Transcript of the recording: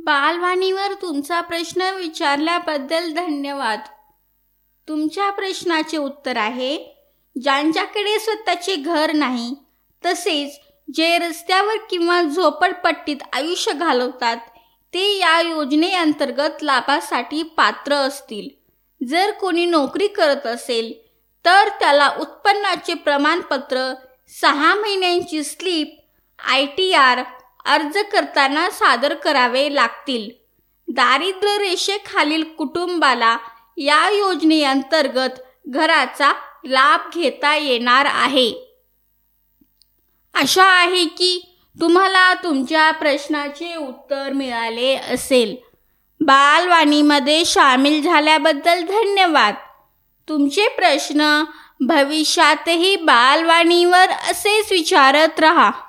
बालवाणीवर तुमचा प्रश्न विचारल्याबद्दल धन्यवाद. तुमच्या प्रश्नाचे उत्तर आहे, ज्यांच्याकडे स्वतःचे घर नाही, तसेच जे रस्त्यावर किंवा झोपडपट्टीत आयुष्य घालवतात, ते या योजनेअंतर्गत लाभासाठी पात्र असतील. जर कोणी नोकरी करत असेल तर त्याला उत्पन्नाचे प्रमाणपत्र, 6 महिन्यांची स्लिप, ITR अर्ज करताना सादर करावे लागतील. दारिद्र्य रेषेखालील कुटुंबाला या योजनेअंतर्गत घराचा लाभ घेता येणार आहे. आशा आहे की तुम्हाला तुमच्या प्रश्नाचे उत्तर मिळाले असेल. बालवाणीमध्ये सामील झाल्याबद्दल धन्यवाद. तुमचे प्रश्न भविष्यातही बालवाणीवर असेच विचारत रहा.